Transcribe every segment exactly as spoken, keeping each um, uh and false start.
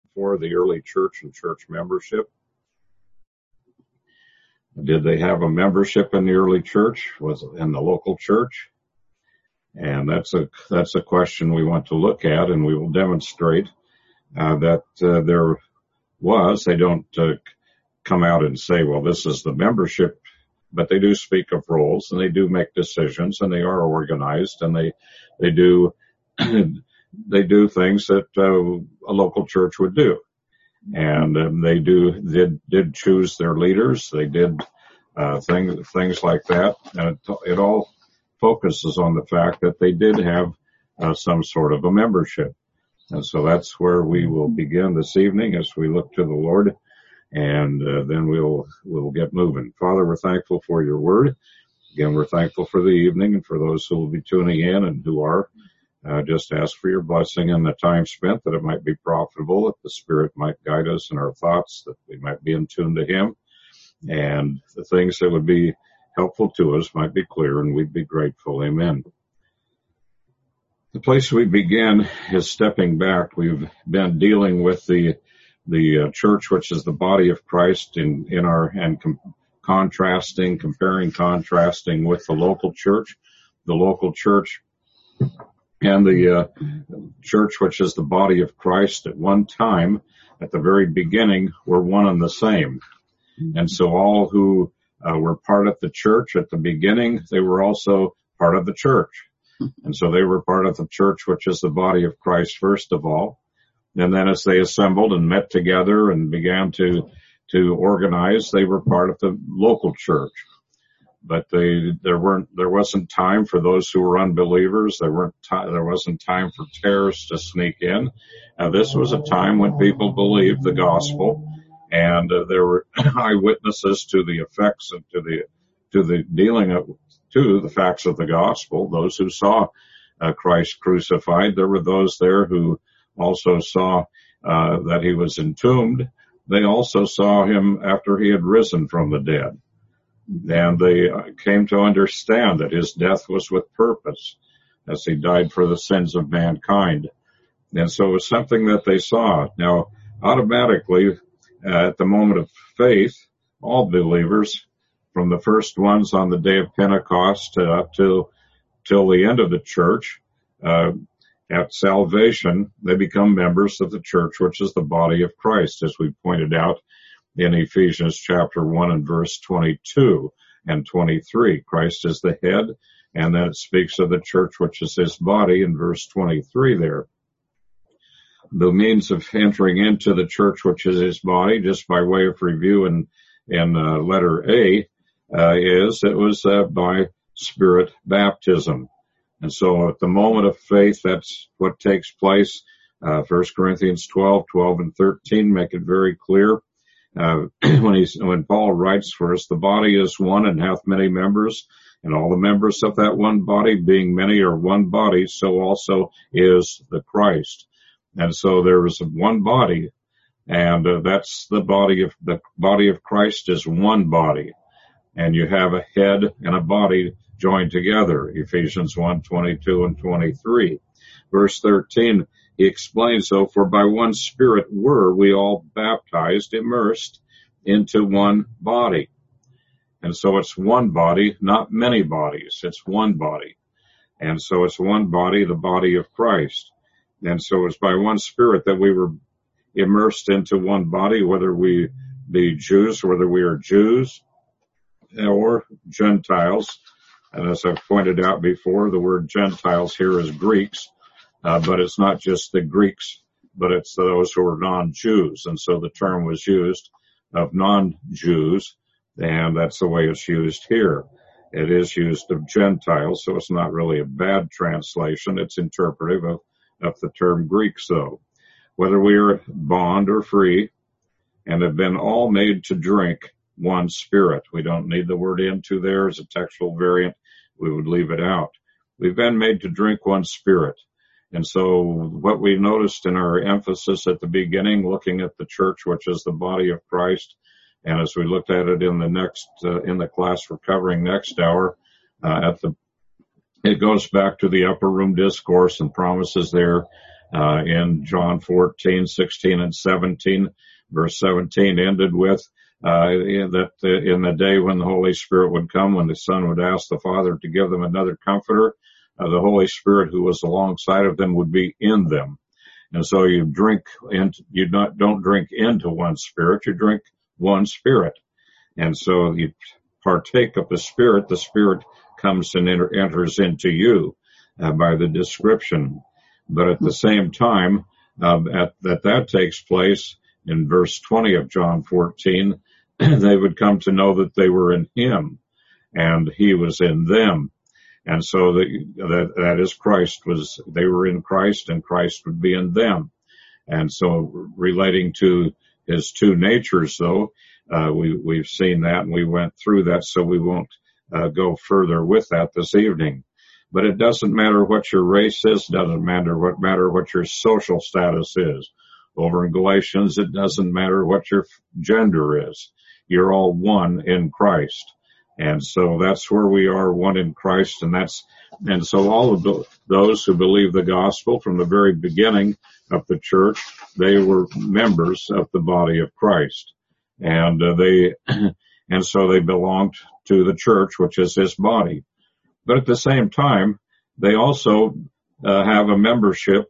for the early church and church membership. Did they have a membership in the early church? Was it in the local church? And that's a that's a question we want to look at, and we will demonstrate uh, that uh, there was. They don't uh, come out and say, well, this is the membership, but they do speak of roles, and they do make decisions, and they are organized, and they they do they do things that uh, a local church would do. And um, they do did did choose their leaders. They did uh, things things like that, and it, it all focuses on the fact that they did have uh, some sort of a membership. And so that's where we will begin this evening as we look to the Lord, and uh, then we'll we'll get moving. Father, we're thankful for your word. Again, we're thankful for the evening and for those who will be tuning in and who are. Uh, just ask for your blessing in the time spent, that it might be profitable, that the Spirit might guide us in our thoughts, that we might be in tune to him, and the things that would be helpful to us might be clear, and we'd be grateful. Amen. The place we begin is stepping back. We've been dealing with the the uh, church, which is the body of Christ, in, in our and com- contrasting, comparing, contrasting with the local church. The local church and the uh, church, which is the body of Christ, at one time, at the very beginning, were one and the same. And so all who uh, were part of the church at the beginning, they were also part of the church. And so they were part of the church, which is the body of Christ, first of all. And then as they assembled and met together and began to to organize, they were part of the local church. But they, there weren't, there wasn't time for those who were unbelievers. There weren't, t- there wasn't time for terrorists to sneak in. Uh, this was a time when people believed the gospel, and uh, there were eyewitnesses to the effects of, to the, to the dealing of, to the facts of the gospel. Those who saw uh, Christ crucified. There were those there who also saw uh, that he was entombed. They also saw him after he had risen from the dead. And they came to understand that his death was with purpose, as he died for the sins of mankind. And so it was something that they saw. Now, automatically, uh, at the moment of faith, all believers, from the first ones on the day of Pentecost uh, up till, till the end of the church, uh, at salvation, they become members of the church, which is the body of Christ, as we pointed out in Ephesians chapter one and verse twenty-two and twenty-three. Christ is the head, and then it speaks of the church, which is his body, in verse twenty-three there. The means of entering into the church, which is his body, just by way of review in, in uh, letter A, uh, is it was uh, by Spirit baptism. And so at the moment of faith, that's what takes place. Uh, First Corinthians twelve, twelve and thirteen make it very clear. Uh, when he's, when Paul writes for us, the body is one and hath many members, and all the members of that one body, being many, are one body, so also is the Christ. And so there is one body, and uh, that's the body of, the body of Christ is one body. And you have a head and a body joined together, Ephesians one, twenty-two and twenty-three. Verse thirteen, he explains, so for by one Spirit were we all baptized, immersed into one body. And so it's one body, not many bodies. It's one body. And so it's one body, the body of Christ. And so it's by one Spirit that we were immersed into one body, whether we be Jews, whether we are Jews or Gentiles. And as I've pointed out before, the word Gentiles here is Greeks. Uh, but it's not just the Greeks, but it's those who are non-Jews. And so the term was used of non-Jews, and that's the way it's used here. It is used of Gentiles, so it's not really a bad translation. It's interpretive of, of the term Greeks, though. Whether we are bond or free, and have been all made to drink one Spirit. We don't need the word into there as a textual variant. We would leave it out. We've been made to drink one Spirit. And so what we noticed in our emphasis at the beginning, looking at the church, which is the body of Christ, and as we looked at it in the next, uh, in the class we're covering next hour, uh, at the, it goes back to the upper room discourse and promises there uh, in John fourteen, sixteen, and seventeen. Verse seventeen ended with uh, that in the day when the Holy Spirit would come, when the Son would ask the Father to give them another comforter, uh, the Holy Spirit who was alongside of them would be in them. And so you drink into, you not, don't drink into one spirit, you drink one spirit. And so you partake of the Spirit, the Spirit comes and enter, enters into you uh, by the description. But at the same time, uh, at, that that takes place in verse twenty of John fourteen, they would come to know that they were in Him and He was in them. And so the, that, that is Christ was, they were in Christ and Christ would be in them. And so relating to His two natures though, uh, we, we've seen that and we went through that, so we won't uh, go further with that this evening. But it doesn't matter what your race is, doesn't matter what matter what your social status is. Over in Galatians, it doesn't matter what your gender is. You're all one in Christ. And so that's where we are, one in Christ, and that's, and so all of the, those who believe the gospel from the very beginning of the church, they were members of the body of Christ. And uh, they, and so they belonged to the church, which is His body. But at the same time, they also uh, have a membership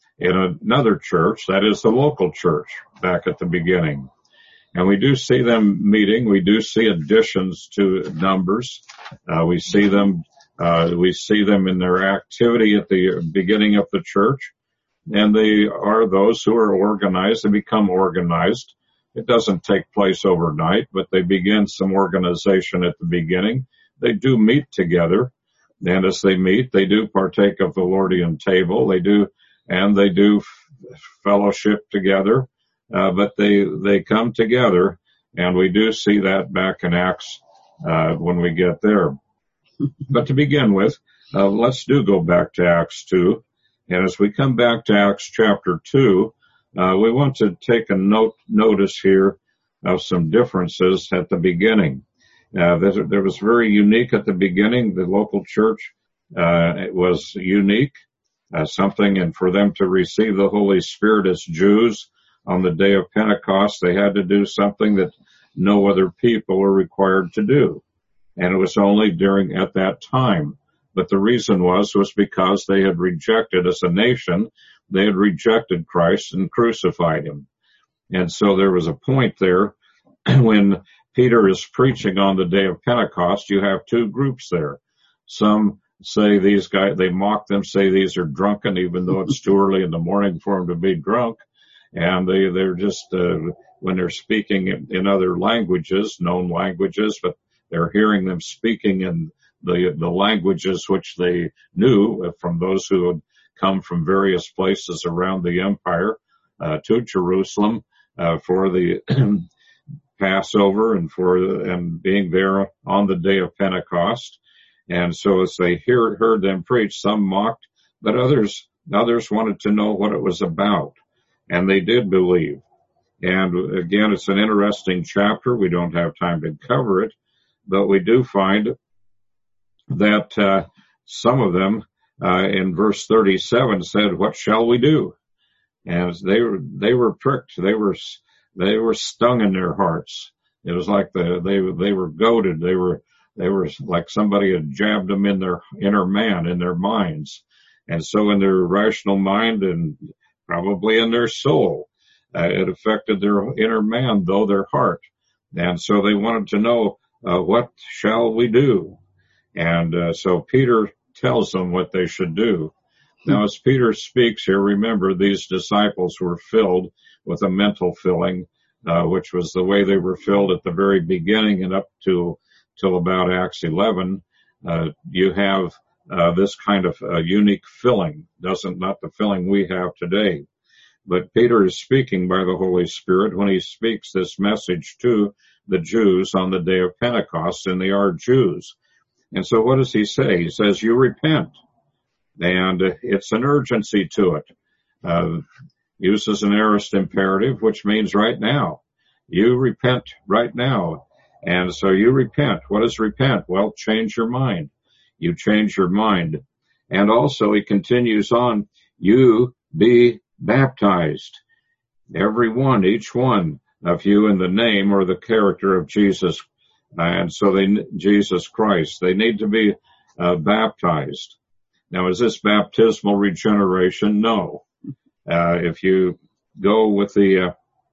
in another church, that is the local church, back at the beginning. And we do see them meeting. We do see additions to numbers. Uh, we see them, uh, we see them in their activity at the beginning of the church. And they are those who are organized. They become organized. It doesn't take place overnight, but they begin some organization at the beginning. They do meet together. And as they meet, they do partake of the Lordian table. They do, and they do f- fellowship together. Uh, but they, they come together, and we do see that back in Acts, uh, when we get there. But to begin with, uh, let's do go back to Acts two. And as we come back to Acts chapter two, uh, we want to take a note, notice here of some differences at the beginning. Uh, there, there was very unique at the beginning. The local church, uh, it was unique, uh, something, and for them to receive the Holy Spirit as Jews, on the day of Pentecost, they had to do something that no other people were required to do. And it was only during, at that time. But the reason was, was because they had rejected, as a nation, they had rejected Christ and crucified Him. And so there was a point there when Peter is preaching on the day of Pentecost, you have two groups there. Some say these guys, they mock them, say these are drunken, even though it's too early in the morning for them to be drunk. And they, they're just, uh, when they're speaking in, in other languages, known languages, but they're hearing them speaking in the, the languages which they knew from those who had come from various places around the empire, uh, to Jerusalem, uh, for the Passover and for, and being there on the day of Pentecost. And so as they hear, heard them preach, some mocked, but others, others wanted to know what it was about. And they did believe. And again, it's an interesting chapter. We don't have time to cover it, but we do find that uh, some of them uh, in verse thirty-seven said, "What shall we do?" And they were they were pricked. They were they were stung in their hearts. It was like the they they were goaded. They were they were like somebody had jabbed them in their inner man, in their minds. And so in their rational mind and probably in their soul, uh, it affected their inner man, though their heart. And so they wanted to know, uh, what shall we do? And uh, so Peter tells them what they should do. Now, as Peter speaks here, remember these disciples were filled with a mental filling, uh, which was the way they were filled at the very beginning and up to till about Acts eleven. Uh, you have Uh, this kind of uh, unique filling, doesn't, not the filling we have today. But Peter is speaking by the Holy Spirit when he speaks this message to the Jews on the day of Pentecost, and they are Jews. And so what does he say? He says, you repent. And uh, it's an urgency to it. Uh, uses an aorist imperative, which means right now. You repent right now. And so you repent. What is repent? Well, change your mind. You change your mind. And also he continues on, you be baptized. Every one, each one of you in the name or the character of Jesus. And so they, Jesus Christ, they need to be uh, baptized. Now, is this baptismal regeneration? No. Uh, if you go with the uh,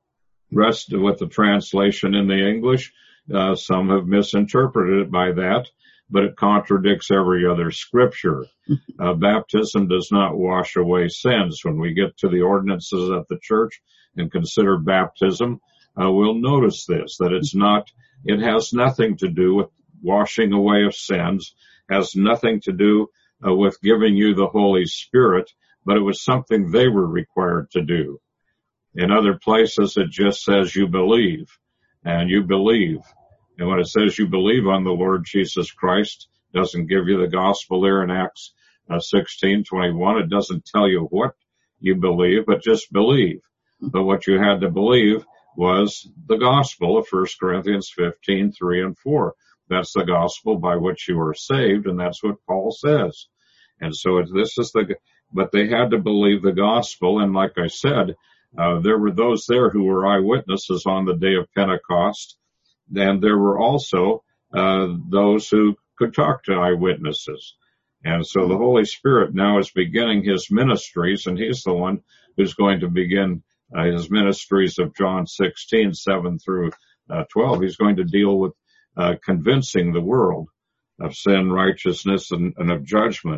rest of with the translation in the English, uh, some have misinterpreted it by that, but it contradicts every other scripture. Uh, baptism does not wash away sins. When we get to the ordinances at the church and consider baptism, uh, we'll notice this, that it's not, it has nothing to do with washing away of sins, has nothing to do uh, with giving you the Holy Spirit, but it was something they were required to do. In other places, it just says you believe, and you believe. And when it says you believe on the Lord Jesus Christ, it doesn't give you the gospel there in Acts uh, sixteen twenty-one. It doesn't tell you what you believe, but just believe. But what you had to believe was the gospel of First Corinthians fifteen three and four. That's the gospel by which you are saved, and that's what Paul says. And so it, this is the, but they had to believe the gospel, and like I said, uh, there were those there who were eyewitnesses on the day of Pentecost, and there were also uh, those who could talk to eyewitnesses. And so the Holy Spirit now is beginning his ministries, and he's the one who's going to begin uh, his ministries of John sixteen, seven through uh, twelve. He's going to deal with uh, convincing the world of sin, righteousness, and, and of judgment.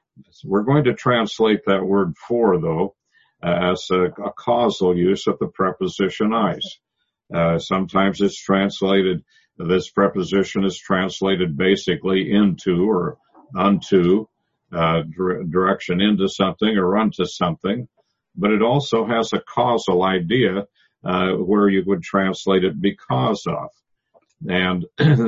So we're going to translate that word for, though, uh, as a, a causal use of the preposition eis. Uh, sometimes it's translated, this preposition is translated basically into or unto, uh, dire- direction into something or unto something, but it also has a causal idea, uh, where you would translate it because of. And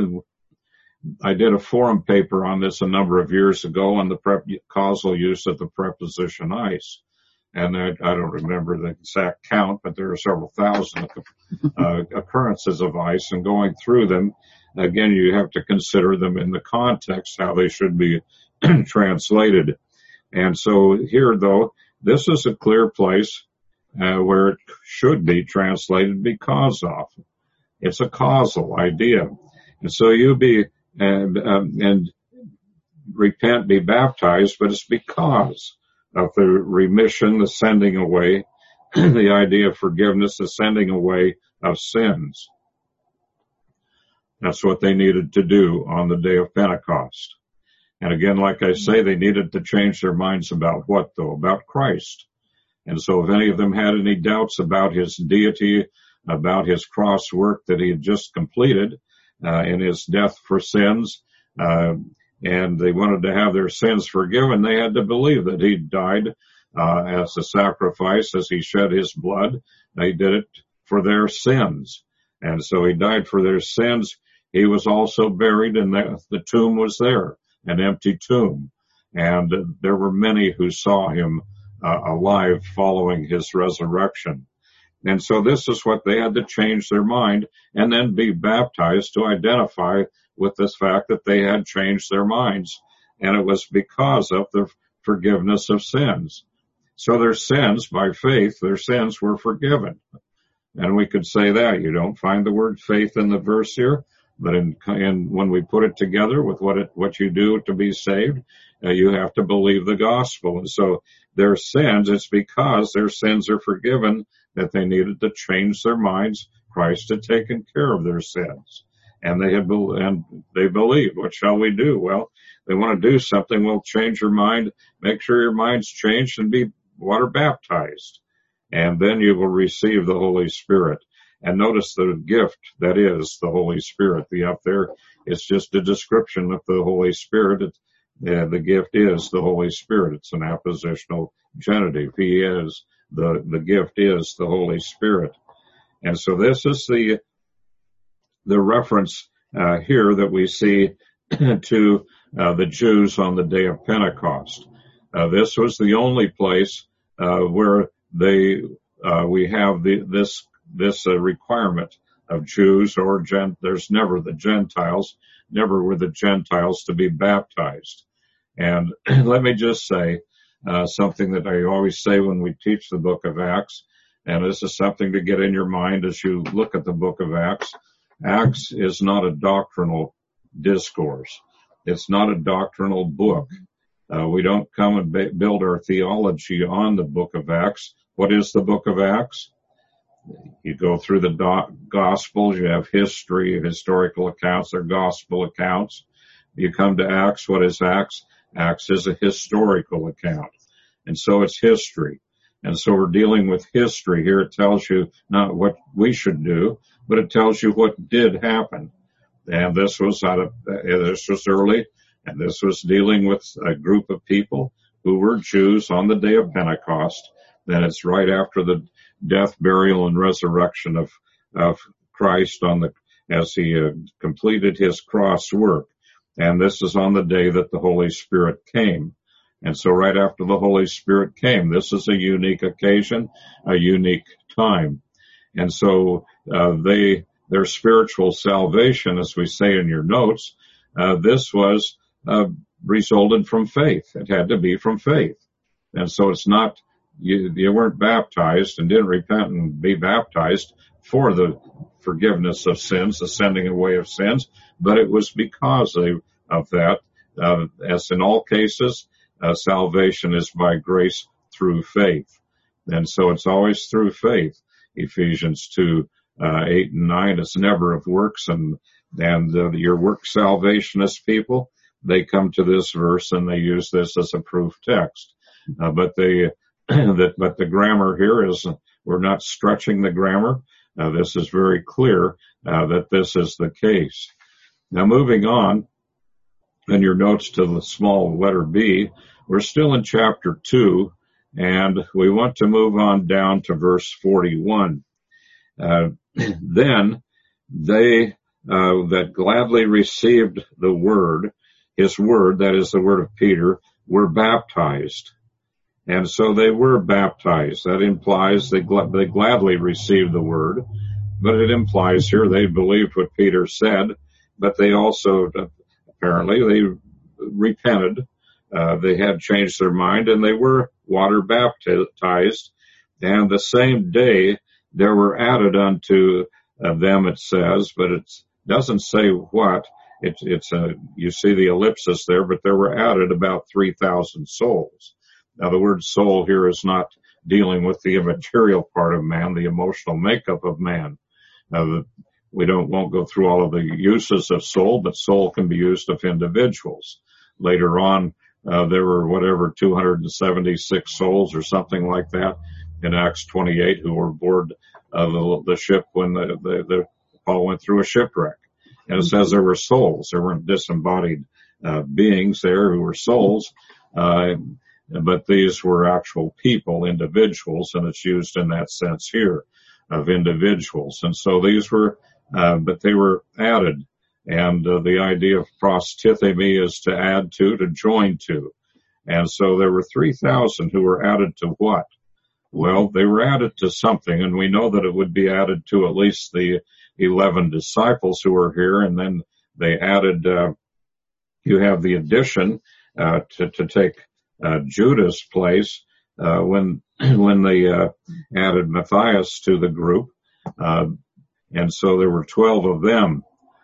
I did a forum paper on this a number of years ago on the prep, causal use of the preposition eis. And I, I don't remember the exact count, but there are several thousand uh, occurrences of eis, and going through them, again, you have to consider them in the context, how they should be translated. And so here, though, this is a clear place uh, where it should be translated because of. It's a causal idea. And so you be, and, um, and repent, be baptized, but it's because of the remission, the sending away, the idea of forgiveness, the sending away of sins. That's what they needed to do on the day of Pentecost. And again, like I say, they needed to change their minds about what, though? About Christ. And so if any of them had any doubts about his deity, about his cross work that he had just completed uh, in his death for sins, uh, and they wanted to have their sins forgiven, they had to believe that he died uh, as a sacrifice, as he shed his blood. They did it for their sins. And so he died for their sins. He was also buried, and the, the tomb was there, an empty tomb. And uh, there were many who saw him uh, alive following his resurrection. And so this is what they had to change their mind and then be baptized to identify with this fact that they had changed their minds. And it was because of the forgiveness of sins. So their sins, by faith, their sins were forgiven. And we could say that. You don't find the word faith in the verse here, but in, in when we put it together with what it, what you do to be saved, uh, you have to believe the gospel. And so their sins, it's because their sins are forgiven that they needed to change their minds. Christ had taken care of their sins. And they had, and they believed. What shall we do? Well, they want to do something. Well, change your mind, make sure your mind's changed, and be water baptized. And then you will receive the Holy Spirit. And notice the gift that is the Holy Spirit. The up there, it's just a description of the Holy Spirit. It, uh, the gift is the Holy Spirit. It's an appositional genitive. He is, the, the gift is the Holy Spirit. And so this is the, the reference uh, here that we see to uh, the Jews on the day of Pentecost. Uh, this was the only place uh, where they uh, we have the, this this uh, requirement of Jews or Gent. There's never the Gentiles, never were the Gentiles to be baptized. And let me just say uh, something that I always say when we teach the book of Acts, and this is something to get in your mind as you look at the book of Acts. Acts is not a doctrinal discourse. It's not a doctrinal book. Uh, we don't come and ba- build our theology on the book of Acts. What is the book of Acts? You go through the do- Gospels, you have history, historical accounts, they're gospel accounts. You come to Acts, what is Acts? Acts is a historical account. And so it's history. And so we're dealing with history here. It tells you not what we should do, but it tells you what did happen. And this was out of, uh, this was early, and this was dealing with a group of people who were Jews on the day of Pentecost. Then it's right after the death, burial, and resurrection of, of Christ on the, as he uh, completed his cross work. And this is on the day that the Holy Spirit came. And so right after the Holy Spirit came, this is a unique occasion, a unique time. And so, uh, they, their spiritual salvation, as we say in your notes, uh, this was, uh, resulted from faith. It had to be from faith. And so it's not, you, you weren't baptized and didn't repent and be baptized for the forgiveness of sins, the sending away of sins, but it was because of, of that, uh, as in all cases, uh, salvation is by grace through faith. And so it's always through faith. Ephesians two, uh, eight and nine, it's never of works, and, and, uh, your work salvationist people, they come to this verse and they use this as a proof text. Uh, but they, that, but the grammar here is, we're not stretching the grammar. Uh, this is very clear, uh, that this is the case. Now moving on, in your notes to the small letter B, we're still in chapter two, and we want to move on down to verse forty-one. Uh, then they, uh, that gladly received the word, his word, that is the word of Peter, were baptized. And so they were baptized. That implies they, gl- they gladly received the word, but it implies here they believed what Peter said, but they also, apparently, they repented. Uh, they had changed their mind, and they were water baptized. And the same day there were added unto uh, them, it says, but it doesn't say what. It, it's a, you see the ellipsis there, but there were added about three thousand souls. Now the word soul here is not dealing with the immaterial part of man, the emotional makeup of man. Uh, the, we don't, won't go through all of the uses of soul, but soul can be used of individuals. Later on, uh, there were whatever, two hundred seventy-six souls or something like that in Acts twenty-eight who were aboard uh, the, the ship when the, the, the Paul went through a shipwreck. And it says there were souls. There weren't disembodied, uh, beings there who were souls, uh, but these were actual people, individuals, and it's used in that sense here of individuals. And so these were, uh, but they were added. And uh, the idea of prostithemi is to add to, to join to. And so there were three thousand who were added to what? Well, they were added to something, and we know that it would be added to at least the eleven disciples who were here, and then they added, uh, you have the addition, uh, to, to take, uh, Judas' place, uh, when, when they, uh, added Matthias to the group, uh, and so there were twelve of them.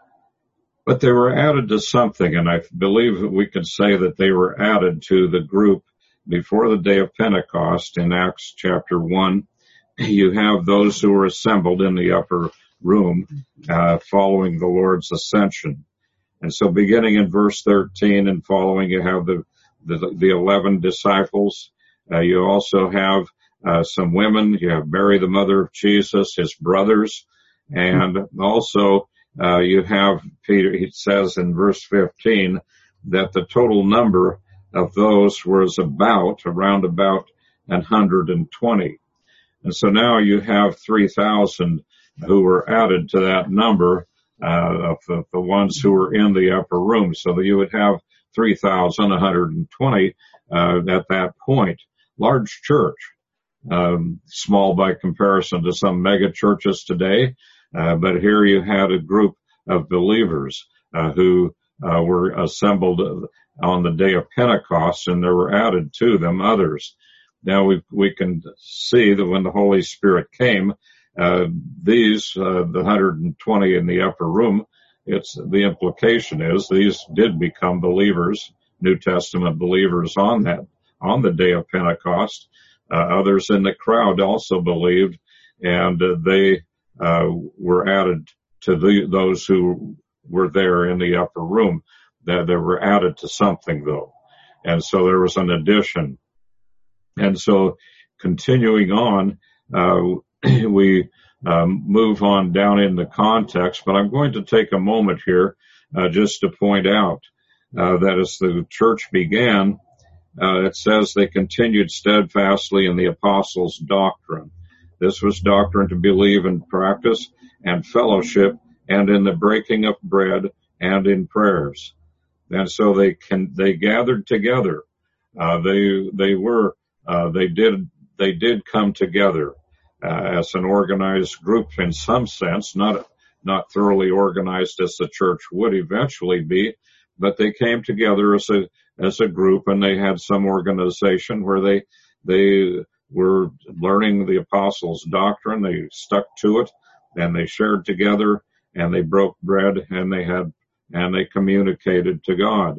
But they were added to something, and I believe that we can say that they were added to the group before the day of Pentecost in Acts chapter one. You have those who were assembled in the upper room, uh, following the Lord's ascension. And so beginning in verse thirteen and following, you have the, the, the eleven disciples. Uh, you also have, uh, some women. You have Mary, the mother of Jesus, his brothers, and also, uh, you have Peter. He says in verse fifteen that the total number of those was about, around about one hundred twenty. And so now you have three thousand who were added to that number, uh, of the, the ones who were in the upper room. So that you would have three thousand one hundred twenty, uh, at that point. Large church, um, small by comparison to some mega churches today. Uh, but here you had a group of believers, uh, who, uh, were assembled on the day of Pentecost, and there were added to them others. Now we we can see that when the Holy Spirit came, uh, these, uh, the one hundred twenty in the upper room, it's, the implication is these did become believers, New Testament believers on that, on the day of Pentecost. Uh, others in the crowd also believed, and uh, they, uh, were added to the, those who were there in the upper room. That they were added to something though. And so there was an addition. And so continuing on, uh, we, um, move on down in the context, but I'm going to take a moment here, uh, just to point out, uh, that as the church began, uh, it says they continued steadfastly in the apostles' doctrine. This was doctrine to believe and practice, and fellowship, and in the breaking of bread, and in prayers. And so they can, they gathered together. Uh, they, they were, uh, they did, they did come together, uh, as an organized group in some sense, not, not thoroughly organized as the church would eventually be, but they came together as a, as a group, and they had some organization where they, they were learning the apostles' doctrine. They stuck to it, and they shared together, and they broke bread, and they had, and they communicated to God.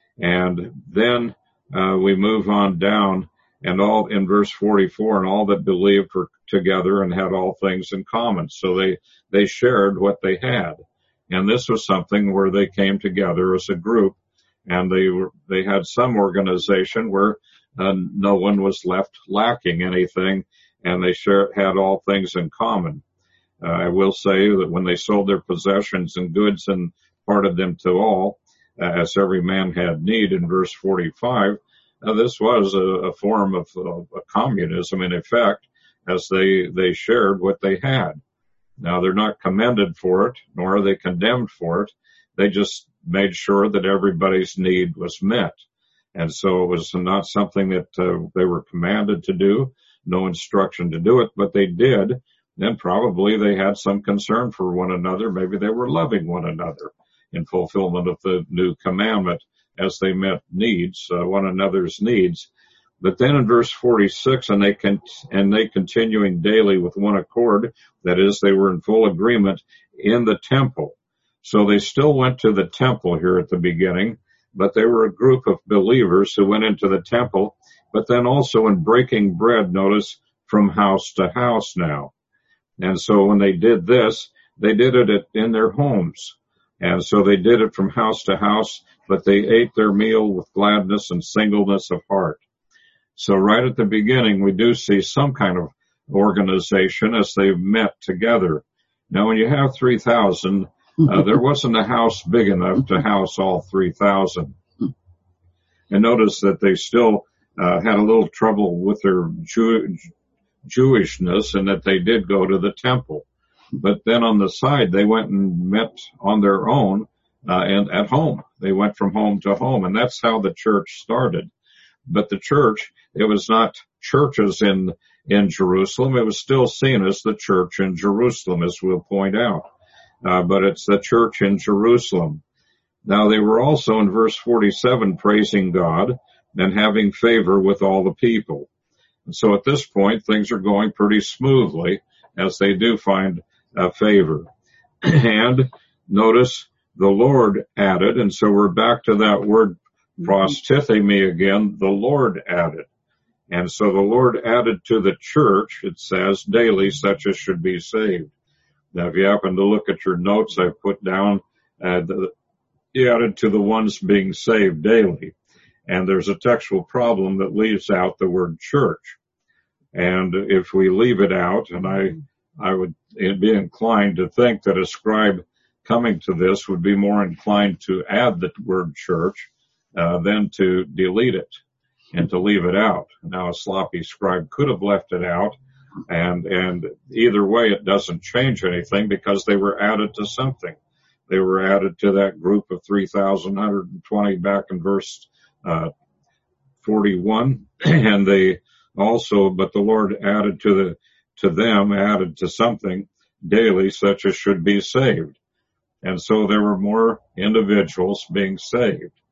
And then, uh, we move on down, and all, in verse forty-four, and all that believed were together and had all things in common. So they, they shared what they had. And this was something where they came together as a group, and they were, they had some organization where, uh, no one was left lacking anything, and they shared, had all things in common. Uh, I will say that when they sold their possessions and goods and parted them to all, uh, as every man had need, in verse forty-five, uh, this was a, a form of, of a communism in effect, as they, they shared what they had. Now they're not commended for it, nor are they condemned for it. They just made sure that everybody's need was met. And so it was not something that uh, they were commanded to do, no instruction to do it, but they did. Then probably they had some concern for one another. Maybe they were loving one another in fulfillment of the new commandment as they met needs, uh, one another's needs. But then in verse forty-six, and they can, and they continuing daily with one accord, that is, they were in full agreement in the temple. So they still went to the temple here at the beginning, but they were a group of believers who went into the temple, but then also in breaking bread, notice, from house to house now. And so when they did this, they did it in their homes. And so they did it from house to house, but they ate their meal with gladness and singleness of heart. So right at the beginning, we do see some kind of organization as they met together. Now, when you have three thousand, uh, there wasn't a house big enough to house all three thousand. And notice that they still uh, had a little trouble with their Jew- Jewishness, and that they did go to the temple. But then on the side, they went and met on their own uh, and at home. They went from home to home, and that's how the church started. But the church, it was not churches in, in Jerusalem. It was still seen as the church in Jerusalem, as we'll point out. Uh, but it's the church in Jerusalem. Now they were also in verse forty-seven praising God and having favor with all the people. And so at this point, things are going pretty smoothly as they do find uh, favor. And notice the Lord added, and so we're back to that word prostithemi again, the Lord added. And so the Lord added to the church, it says, daily such as should be saved. Now, if you happen to look at your notes, I've put down, uh, the, he added to the ones being saved daily. And there's a textual problem that leaves out the word church. And if we leave it out, and I, I would be inclined to think that a scribe coming to this would be more inclined to add the word church, uh, than to delete it and to leave it out. Now, a sloppy scribe could have left it out, and, and either way, it doesn't change anything because they were added to something. They were added to that group of three thousand one hundred twenty back in verse, uh, forty-one, and they also, but the Lord added to the, to them, added to something daily such as should be saved. And so there were more individuals being saved.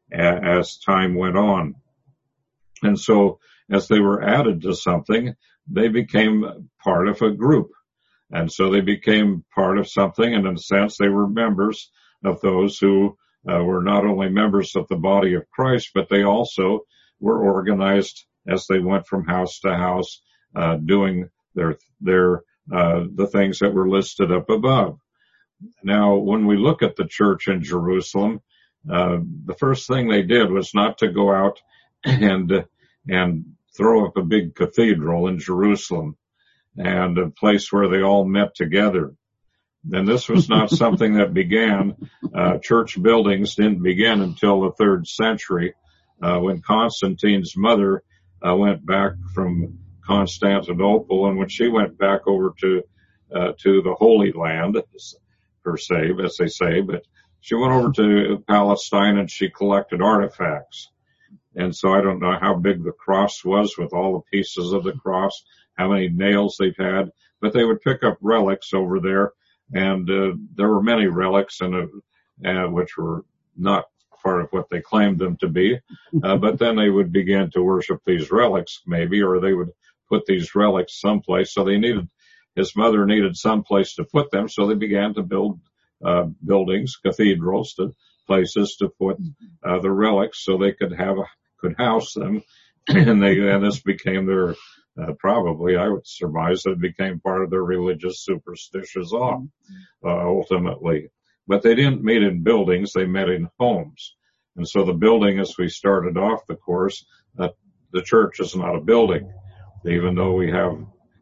as time went on. And so as they were added to something, they became part of a group. And so they became part of something, and in a sense they were members of those who uh, were not only members of the body of Christ, but they also were organized as they went from house to house, uh, doing their, their, uh, the things that were listed up above. Now, when we look at the church in Jerusalem, uh, the first thing they did was not to go out and, and throw up a big cathedral in Jerusalem and a place where they all met together. And this was not something that began, uh, church buildings didn't begin until the third century, uh, when Constantine's mother, uh, went back from Constantinople, and when she went back over to, uh, to the Holy Land, per se, as they say, but she went over to Palestine and she collected artifacts. And so I don't know how big the cross was with all the pieces of the cross, how many nails they've had, but they would pick up relics over there. And uh, there were many relics, and uh, uh, which were not part of what they claimed them to be. Uh, but then they would begin to worship these relics, maybe, or they would put these relics someplace. So they needed, his mother needed some place to put them, so they began to build uh, buildings, cathedrals, to places to put uh, the relics, so they could have a, could house them, and they and this became their. Uh, probably, I would surmise that it became part of their religious superstitious awe, uh, ultimately. But they didn't meet in buildings, they met in homes. And so the building, as we started off the course, uh, the church is not a building, even though we have,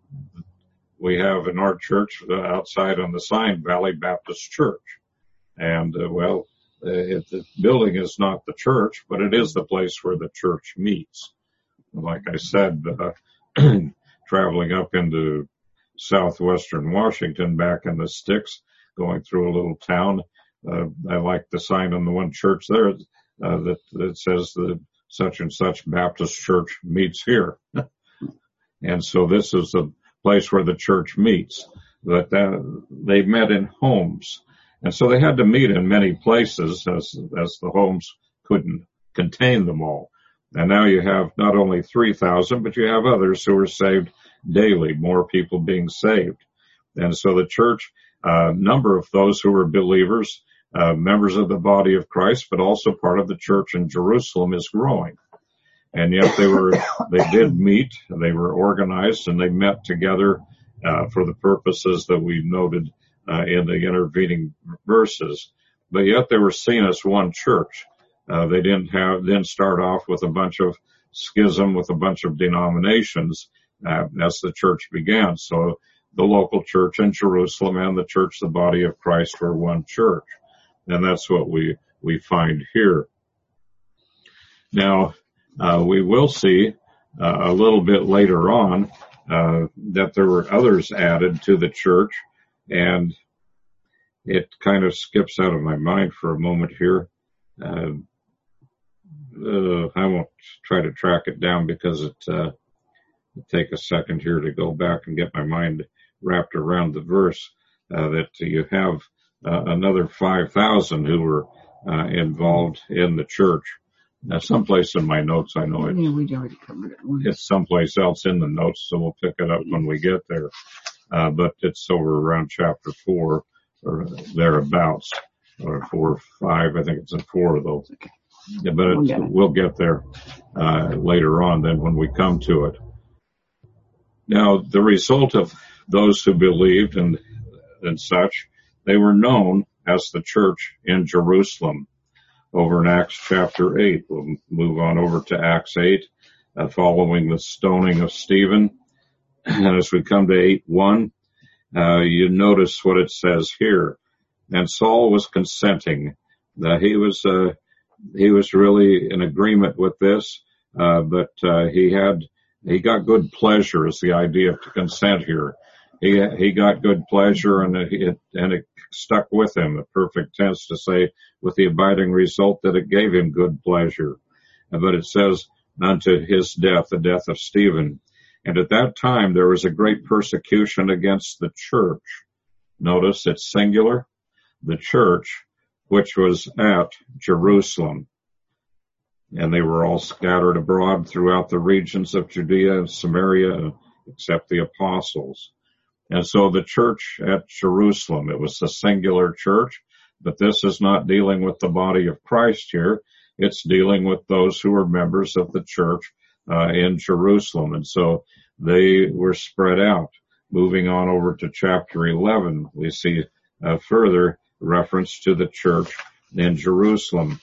we have in our church uh, outside on the sign, Valley Baptist Church. And, uh, well, uh, it, the building is not the church, but it is the place where the church meets. Like I said, uh, traveling up into southwestern Washington, back in the sticks, going through a little town. Uh, I like the sign on the one church there uh, that, that says the such and such Baptist church meets here. And so this is the place where the church meets. But that, they met in homes. And so they had to meet in many places as, as the homes couldn't contain them all. And now you have not only three thousand, but you have others who are saved daily, more people being saved. And so the church, a uh, number of those who were believers, uh, members of the body of Christ, but also part of the church in Jerusalem is growing. And yet they were, they did meet, they were organized, and they met together, uh, for the purposes that we noted, uh, in the intervening verses. But yet they were seen as one church. Uh, they didn't have, didn't start off with a bunch of schism with a bunch of denominations, uh, as the church began. So the local church in Jerusalem and the church, the body of Christ, were one church. And that's what we, we find here. Now, uh, we will see, uh, a little bit later on, uh, that there were others added to the church, and it kind of skips out of my mind for a moment here. Uh, Uh, I won't try to track it down because it, uh, it'll take a second here to go back and get my mind wrapped around the verse, uh, that you have, uh, another five thousand who were, uh, involved in the church. Now, someplace in my notes, I know it, yeah, we already covered it once. It's someplace else in the notes, so we'll pick it up when we get there. Uh, but it's over around chapter four or thereabouts, or four or five. I think it's in four though. Okay. Yeah, but it's, We'll get it. we'll get there uh, later on then when we come to it. Now, the result of those who believed and and such, they were known as the church in Jerusalem. Over in Acts chapter eight, we'll move on over to Acts eight, uh, following the stoning of Stephen. And as we come to eight one, uh, you notice what it says here. And Saul was consenting. Uh, he was uh, He was really in agreement with this, uh, but, uh, he had, he got good pleasure is the idea of to consent here. He, he got good pleasure, and it, and it stuck with him, the perfect tense to say, with the abiding result that it gave him good pleasure. But it says, unto his death, the death of Stephen. And at that time there was a great persecution against the church. Notice it's singular, the church, which was at Jerusalem. and they were all scattered abroad throughout the regions of Judea and Samaria, except the apostles. And so the church at Jerusalem, it was a singular church, but this is not dealing with the body of Christ here. It's dealing with those who were members of the church uh, in Jerusalem. And so they were spread out. Moving on over to chapter eleven, we see a further reference to the church in Jerusalem.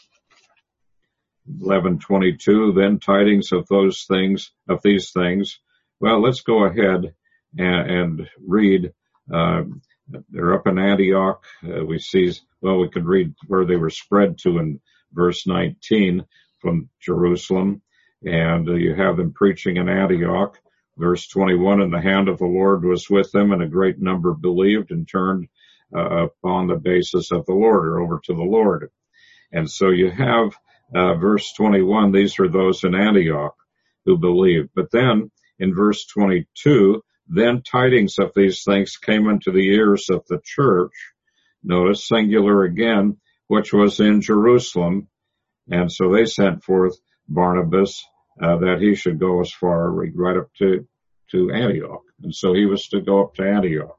eleven twenty-two, then tidings of those things, of these things. Well, let's go ahead and, and read. Uh, they're up in Antioch. Uh, we see, well, we could read where they were spread to in verse nineteen from Jerusalem. And uh, you have them preaching in Antioch. Verse twenty-one, and the hand of the Lord was with them, and a great number believed and turned uh, upon the basis of the Lord, or over to the Lord. And so you have uh, verse twenty-one, these are those in Antioch who believed. But then in verse twenty-two, then tidings of these things came into the ears of the church, notice singular again, which was in Jerusalem. And so they sent forth Barnabas uh, that he should go as far, right up to, to Antioch. And so he was to go up to Antioch.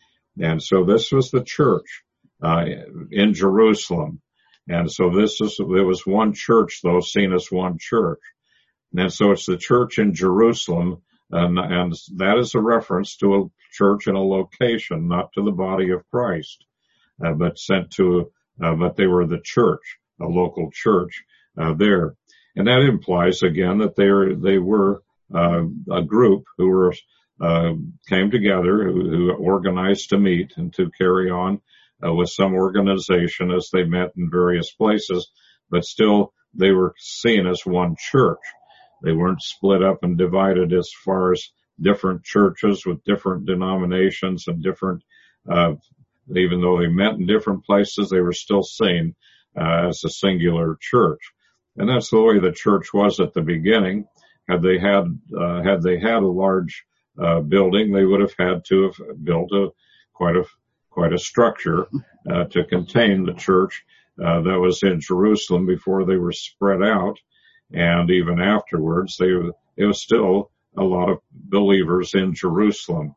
And so this was the church uh, in Jerusalem. And so this is, it was one church, though, seen as one church. And so it's the church in Jerusalem, and, and that is a reference to a church in a location, not to the body of Christ, uh, but sent to, uh, but they were the church, a local church uh, there. And that implies, again, that they are, they were uh, a group who were uh, came together, who, who organized to meet and to carry on uh, with some organization as they met in various places, but still they were seen as one church. They weren't split up and divided as far as different churches with different denominations and different, uh, even though they met in different places, they were still seen uh, as a singular church. And that's the way the church was at the beginning. Had they had, uh, had they had a large uh, building, they would have had to have built a quite a quite a structure uh, to contain the church uh, that was in Jerusalem before they were spread out. And even afterwards, they, it was still a lot of believers in Jerusalem.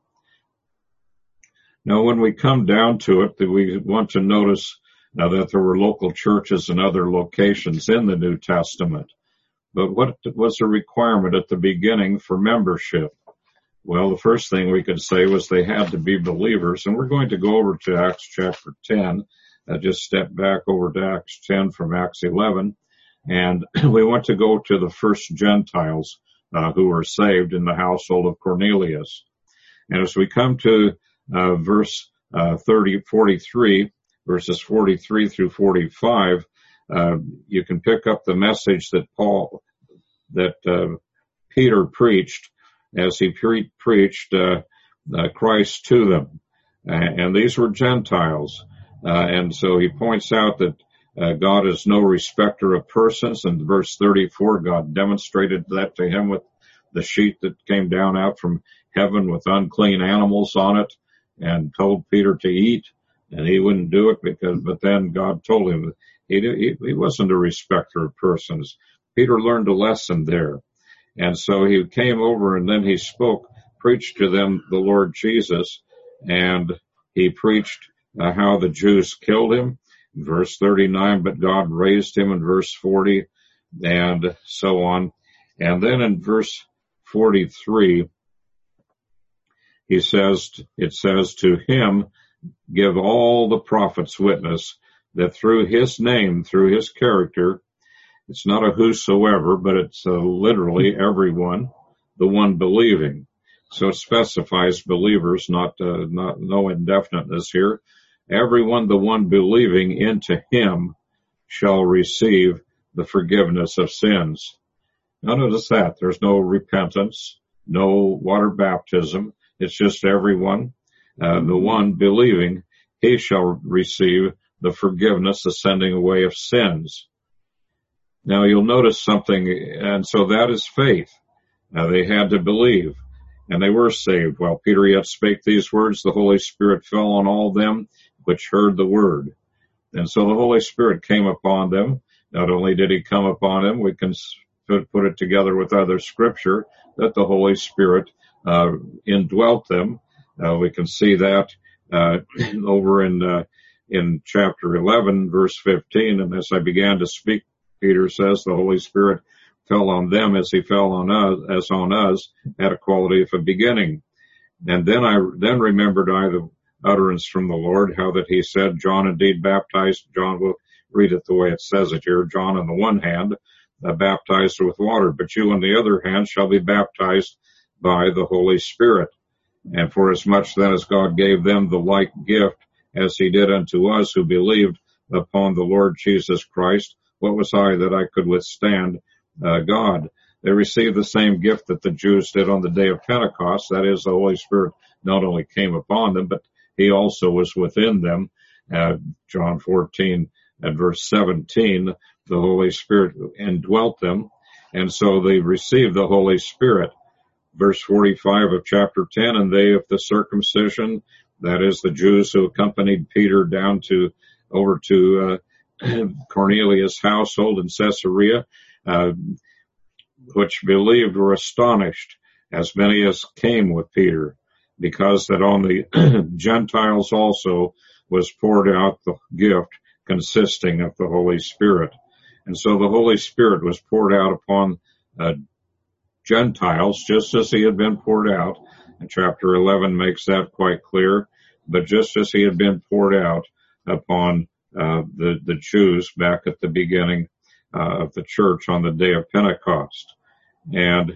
Now, when we come down to it, we want to notice uh, that there were local churches and other locations in the New Testament. But what was the requirement at the beginning for membership? Well, the first thing we could say was they had to be believers. And we're going to go over to Acts chapter ten. Uh, just step back over to Acts ten from Acts eleven. And we want to go to the first Gentiles uh, who were saved in the household of Cornelius. And as we come to uh, verse uh, thirty, forty-three, verses forty-three through forty-five, uh, you can pick up the message that Paul, that uh, Peter preached as he pre- preached uh, uh, Christ to them. Uh, and these were Gentiles. Uh, and so he points out that Uh, God is no respecter of persons. In verse thirty-four, God demonstrated that to him with the sheet that came down out from heaven with unclean animals on it and told Peter to eat, and he wouldn't do it because, but then God told him he, he, he wasn't a respecter of persons. Peter learned a lesson there. And so he came over and then he spoke, preached to them the Lord Jesus, and he preached uh, how the Jews killed him. Verse thirty-nine, but God raised him in verse forty, and so on. And then in verse forty-three, he says, it says, to him give all the prophets witness that through his name, through his character, it's not a whosoever, but it's uh, literally everyone, the one believing. So it specifies believers, not, uh, not, no indefiniteness here. Everyone, the one believing into him, shall receive the forgiveness of sins. Now notice that. There's no repentance, no water baptism. It's just everyone, uh, the one believing, he shall receive the forgiveness, the sending away of sins. Now you'll notice something, and so that is faith. Now they had to believe, and they were saved. While Peter yet spake these words, the Holy Spirit fell on all them which heard the word. And so the Holy Spirit came upon them, Not only did he come upon them, we can put it together with other scripture that the Holy Spirit uh, indwelt them. Uh, we can see that uh, over in uh, in chapter eleven, verse fifteen. And as I began to speak, Peter says, the Holy Spirit fell on them as he fell on us, as on us, had a quality of a beginning. And then I then remembered I the utterance from the Lord, how that he said, John indeed baptized. John will read it the way it says it here. John on the one hand uh, baptized with water, but you on the other hand shall be baptized by the Holy Spirit. And for as much then as God gave them the like gift as he did unto us who believed upon the Lord Jesus Christ, what was I that I could withstand uh, God? They received the same gift that the Jews did on the day of Pentecost. That is, the Holy Spirit not only came upon them, but he also was within them. Uh, John fourteen and verse seventeen, the Holy Spirit indwelt them. And so they received the Holy Spirit. Verse forty-five of chapter ten, and they of the circumcision, that is the Jews who accompanied Peter down to, over to uh, Cornelius' household in Caesarea, uh, which believed were astonished, as many as came with Peter, because that on the Gentiles also was poured out the gift consisting of the Holy Spirit. And so the Holy Spirit was poured out upon uh, Gentiles, just as he had been poured out. And chapter eleven makes that quite clear. But just as he had been poured out upon uh, the, the Jews back at the beginning uh, of the church on the day of Pentecost. And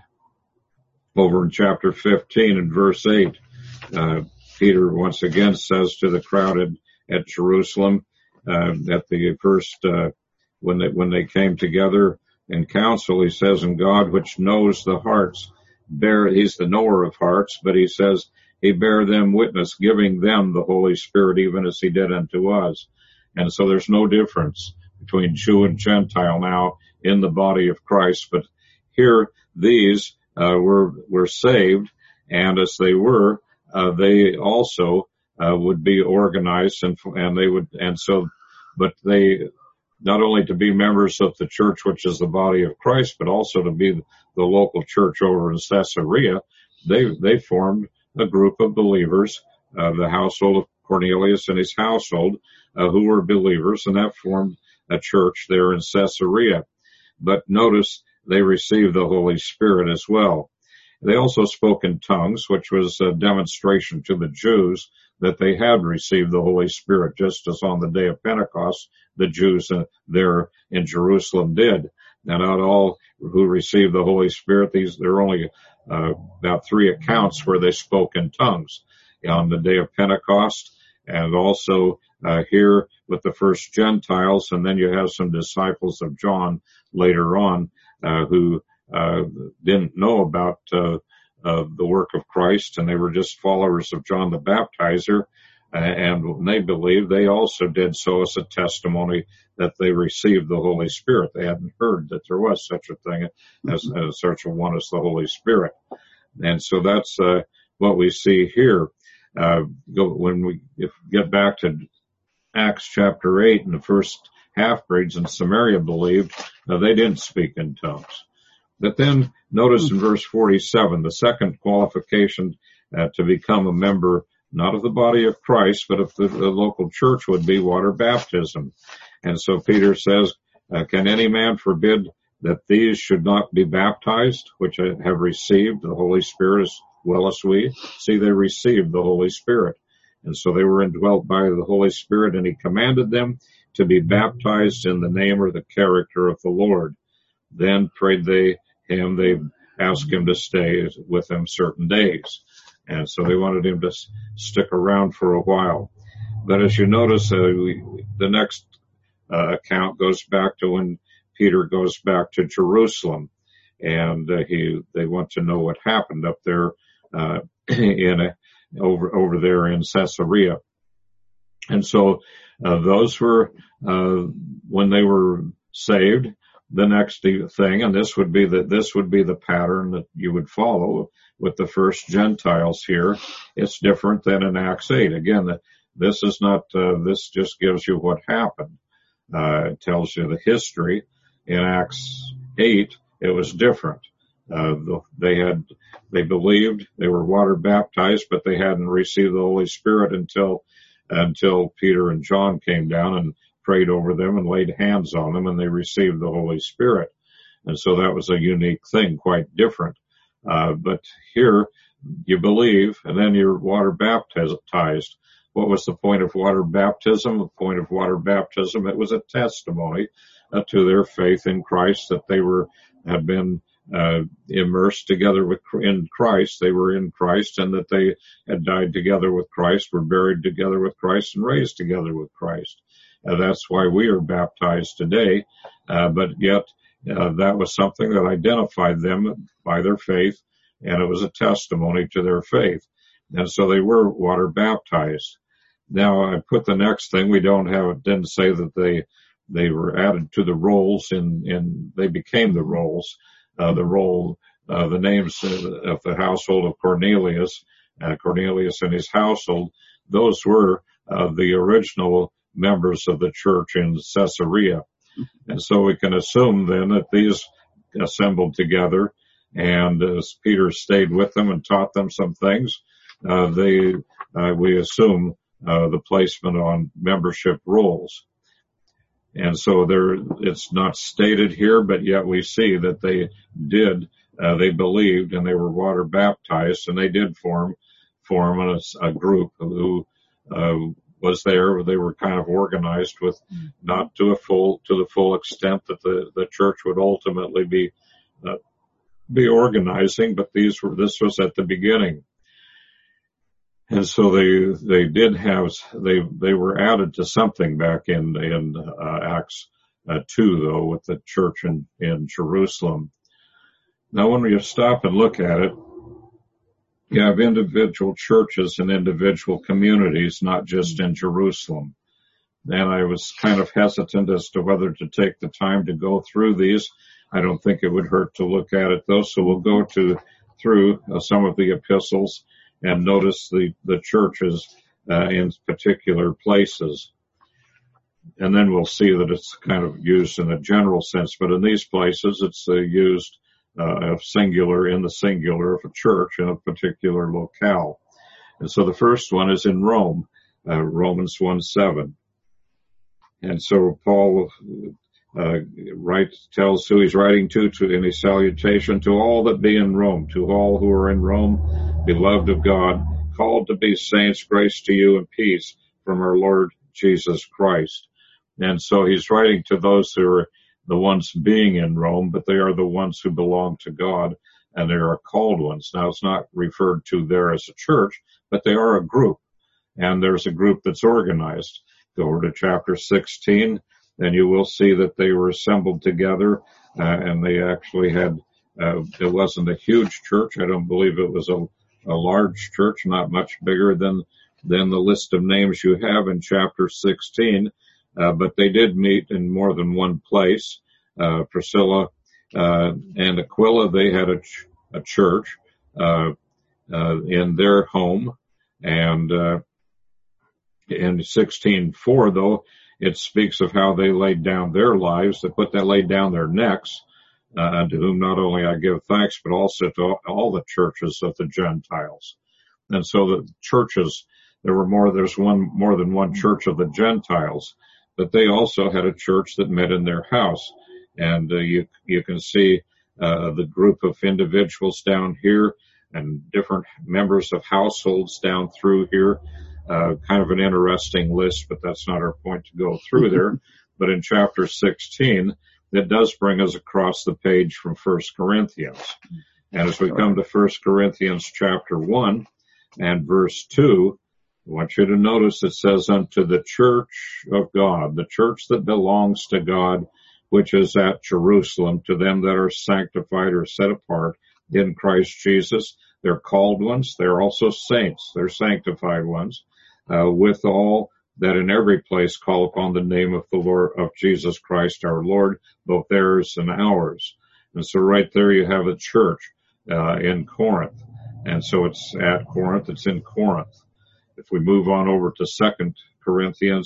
over in chapter fifteen and verse eight, uh, Peter once again says to the crowd at, at Jerusalem, uh, at the first, uh, when they, when they came together in council, he says, and God, which knows the hearts, bear, he's the knower of hearts, but he says, he bare them witness, giving them the Holy Spirit, even as he did unto us. And so there's no difference between Jew and Gentile now in the body of Christ, but here these uh, were were saved, and as they were, uh, they also uh, would be organized, and and they would, and so, but they not only to be members of the church, which is the body of Christ, but also to be the local church over in Caesarea. They they formed a group of believers, uh, the household of Cornelius and his household, uh, who were believers, and that formed a church there in Caesarea. But notice they received the Holy Spirit as well. They also spoke in tongues, which was a demonstration to the Jews that they had received the Holy Spirit, just as on the day of Pentecost, the Jews uh, there in Jerusalem did. Now, not all who received the Holy Spirit, these, there are only uh, about three accounts where they spoke in tongues on the day of Pentecost, and also uh, here with the first Gentiles, and then you have some disciples of John later on uh, who uh, didn't know about uh, uh, the work of Christ, and they were just followers of John the Baptizer, uh, and when they believed, they also did so as a testimony that they received the Holy Spirit. They hadn't heard that there was such a thing as, as such a one as the Holy Spirit. And so that's uh, what we see here. Uh, go, when we if get back to Acts chapter eight, and the first half-breeds in Samaria believed, uh, they didn't speak in tongues. But then notice in verse forty-seven, the second qualification uh, to become a member, not of the body of Christ, but of the, the local church, would be water baptism. And so Peter says, uh, can any man forbid that these should not be baptized, which have received the Holy Spirit as well as we? See, they received the Holy Spirit. And so they were indwelt by the Holy Spirit, and he commanded them to be baptized in the name or the character of the Lord. Then prayed they him, they asked him to stay with them certain days. And so they wanted him to stick around for a while. But as you notice, uh, we, the next uh, account goes back to when Peter goes back to Jerusalem, and uh, he they want to know what happened up there uh, in a, over over there in Caesarea. And so uh, those were uh, when they were saved. The next thing, and this would be the this would be the pattern that you would follow with the first Gentiles here. It's different than in Acts eight. Again, this is not. Uh, this just gives you what happened. Uh, it tells you the history. In Acts eight, it was different. Uh, the, they had, they believed, they were water baptized, but they hadn't received the Holy Spirit until, until Peter and John came down and prayed over them and laid hands on them, and they received the Holy Spirit. And so that was a unique thing, quite different. Uh, but here, you believe, and then you're water baptized. What was the point of water baptism? The point of water baptism, it was a testimony uh, to their faith in Christ, that they were, had been uh, immersed together with, in Christ. They were in Christ, and that they had died together with Christ, were buried together with Christ, and raised together with Christ. Uh, that's why we are baptized today. Uh, but yet, uh, that was something that identified them by their faith, and it was a testimony to their faith. And so they were water baptized. Now, I put the next thing. We don't have, it didn't say that they, they were added to the rolls in, in, they became the rolls. Uh, the roll, uh, the names of the household of Cornelius, uh, Cornelius and his household, those were, uh, the original members of the church in Caesarea. And so we can assume then that these assembled together, and as Peter stayed with them and taught them some things, uh, they, uh, we assume, uh, the placement on membership rolls. And so there, it's not stated here, but yet we see that they did, uh, they believed, and they were water baptized, and they did form, form a, a group who, uh, was there. They were kind of organized with, not to a full, to the full extent that the, the church would ultimately be, uh, be organizing, but these were, this was at the beginning. And so they, they did have, they, they were added to something back in, in, uh, Acts, uh, two, though, with the church in, in Jerusalem. Now, when you stop and look at it, you have individual churches and individual communities, not just in Jerusalem. And I was kind of hesitant as to whether to take the time to go through these. I don't think it would hurt to look at it, though. So we'll go to, through uh, some of the epistles and notice the, the churches, uh, in particular places. And then we'll see that it's kind of used in a general sense, but in these places it's uh, used, uh, singular in the singular of a church in a particular locale. And so the first one is in Rome, uh, Romans one seven. And so Paul, uh, writes, tells who he's writing to, to in his salutation, to all that be in Rome, to all who are in Rome, beloved of God, called to be saints, grace to you and peace from our Lord Jesus Christ. And so he's writing to those who are the ones being in Rome, but they are the ones who belong to God, and they are called ones. Now, it's not referred to there as a church, but they are a group, and there's a group that's organized. Go over to chapter sixteen, and you will see that they were assembled together, uh, and they actually had, uh, it wasn't a huge church. I don't believe it was a, a large church, not much bigger than, than the list of names you have in chapter sixteen. Uh, but they did meet in more than one place. Uh, Priscilla, uh, and Aquila, they had a, ch- a church, uh, uh, in their home. And, uh, in sixteen four, though, it speaks of how they laid down their lives, they put that laid down their necks, uh, to whom not only I give thanks, but also to all the churches of the Gentiles. And so the churches, there were more, there's one, more than one church of the Gentiles. But they also had a church that met in their house. And uh, you you can see uh, the group of individuals down here and different members of households down through here. Uh, kind of an interesting list, but that's not our point to go through there. But in chapter sixteen, it does bring us across the page from First Corinthians. And as we come to First Corinthians chapter one and verse two, I want you to notice it says, unto the church of God, the church that belongs to God, which is at Jerusalem, to them that are sanctified or set apart in Christ Jesus. They're called ones. They're also saints. They're sanctified ones, uh, with all that in every place call upon the name of the Lord, of Jesus Christ our Lord, both theirs and ours. And so right there you have a church, uh, in Corinth. And so it's at Corinth. It's in Corinth. If we move on over to Second Corinthians,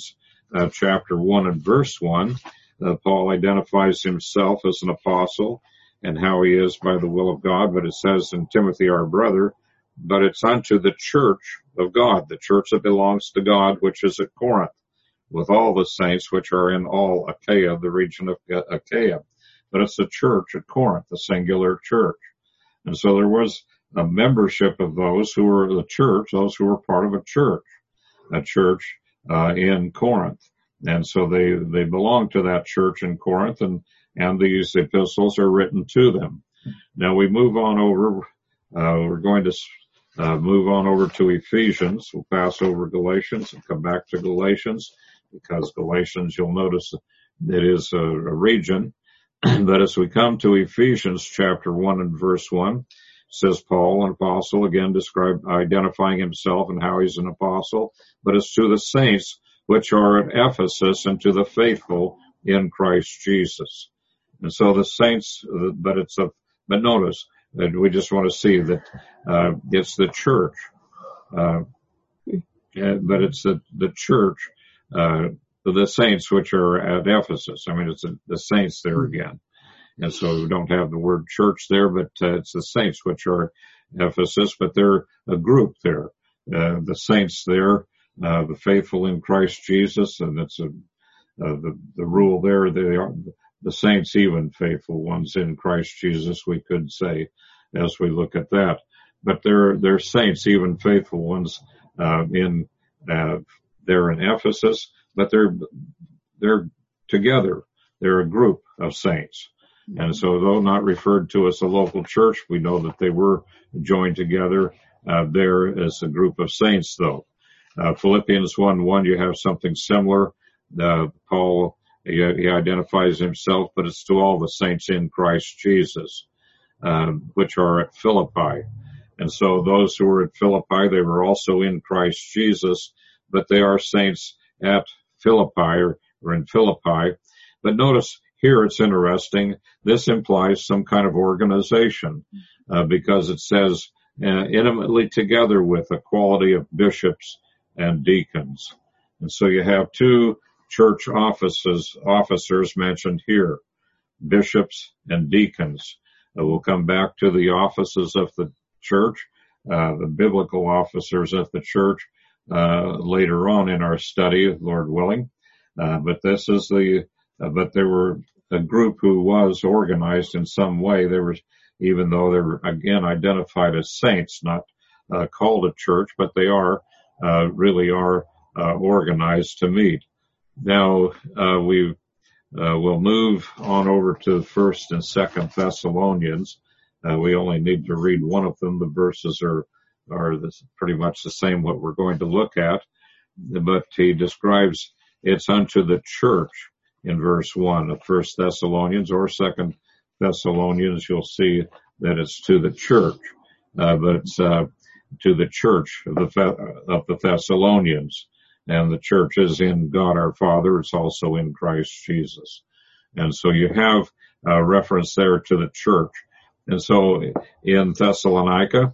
uh, chapter one and verse one, uh, Paul identifies himself as an apostle and how he is by the will of God. But it says in Timothy, our brother, but it's unto the church of God, the church that belongs to God, which is at Corinth, with all the saints which are in all Achaia, the region of Achaia. But it's the church at Corinth, the singular church. And so there was a membership of those who were the church, those who were part of a church, a church uh, in Corinth. And so they, they belong to that church in Corinth, and, and these epistles are written to them. Now we move on over, uh, we're going to uh, move on over to Ephesians. We'll pass over Galatians and come back to Galatians, because Galatians, you'll notice it is a, a region. But as we come to Ephesians chapter one and verse one, says Paul, an apostle, again describe identifying himself and how he's an apostle, but it's to the saints which are at Ephesus and to the faithful in Christ Jesus. And so the saints, but it's a, but notice that we just want to see that, uh, it's the church, uh, but it's the, the church, uh, the saints which are at Ephesus. I mean, it's the, the saints there again. And so we don't have the word church there, but uh, it's the saints which are at Ephesus, but they're a group there. Uh, the saints there, uh, the faithful in Christ Jesus, and it's a, uh, the, the rule there, they are the saints, even faithful ones in Christ Jesus, we could say, as we look at that. But they're, they're saints, even faithful ones, uh, in, uh, they're in Ephesus, but they're, they're together. They're a group of saints. And so though not referred to as a local church, we know that they were joined together, uh, there as a group of saints though. Uh, Philippians one one, you have something similar. Uh, Paul, he, he identifies himself, but it's to all the saints in Christ Jesus, uh, which are at Philippi. And so those who were at Philippi, they were also in Christ Jesus, but they are saints at Philippi or, or in Philippi. But notice here it's interesting. This implies some kind of organization, uh, because it says uh, intimately together with a quality of bishops and deacons. And so you have two church offices, officers mentioned here, bishops and deacons. Uh, we'll come back to the offices of the church, uh, the biblical officers of the church, uh, later on in our study, Lord willing. Uh, but this is the, uh, but there were a group who was organized in some way. There was, even though they were again identified as saints, not uh, called a church, but they are, uh, really are, uh, organized to meet. Now, uh, we, uh, will move on over to First and Second Thessalonians. Uh, we only need to read one of them. The verses are, are this, pretty much the same what we're going to look at, but he describes it's unto the church in verse one of First Thessalonians or Second Thessalonians. You'll see that it's to the church, uh, but it's, uh, to the church of the, of the Thessalonians. And the church is in God our Father. It's also in Christ Jesus. And so you have a reference there to the church. And so in Thessalonica,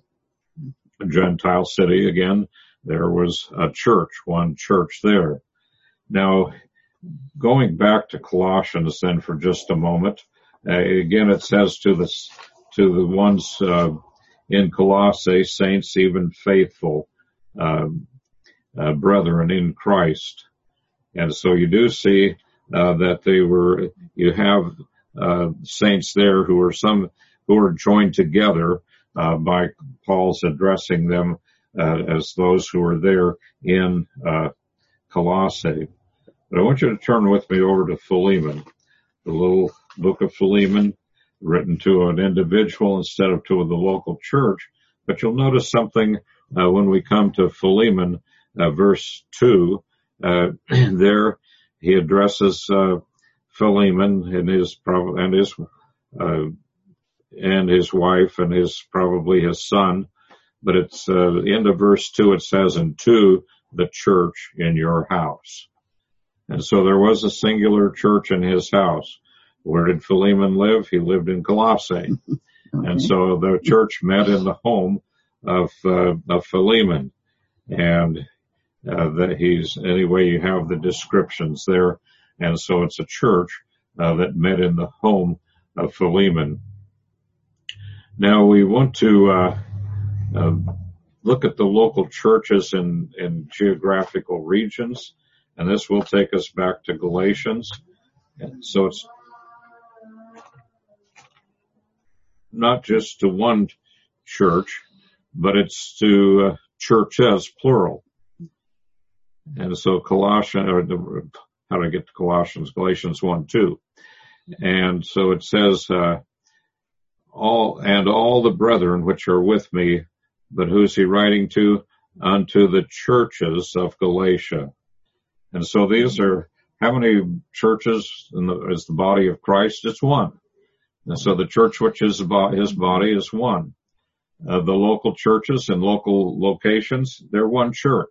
a Gentile city, again, there was a church, one church there. Now, going back to Colossians then for just a moment, uh, again it says to the, to the ones, uh, in Colossae, saints, even faithful, uh, uh, brethren in Christ. And so you do see, uh, that they were, you have, uh, saints there who are some, who are joined together, uh, by Paul's addressing them, uh, as those who are there in, uh, Colossae. But I want you to turn with me over to Philemon, the little book of Philemon, written to an individual instead of to the local church. But you'll notice something uh, when we come to Philemon, uh, verse two. Uh, there he addresses uh, Philemon and his and his uh, and his wife and his probably his son. But it's uh, the end of verse two. It says, "And to the church in your house." And so there was a singular church in his house. Where did Philemon live? He lived in Colossae. Okay. And so the church met in the home of, uh, of Philemon. And, uh, that he's, anyway, you have the descriptions there. And so it's a church uh, that met in the home of Philemon. Now we want to uh, uh, look at the local churches in, in geographical regions, and this will take us back to Galatians. And so it's not just to one church, but it's to uh, churches, plural. And so Colossians, or the, how to get to Colossians, Galatians one, two. And so it says, uh, all, and all the brethren which are with me, but who's he writing to? Unto the churches of Galatia. And so these are, how many churches in the, is the body of Christ? It's one. And so the church which is about his body is one. Uh, the local churches and local locations, they're one church.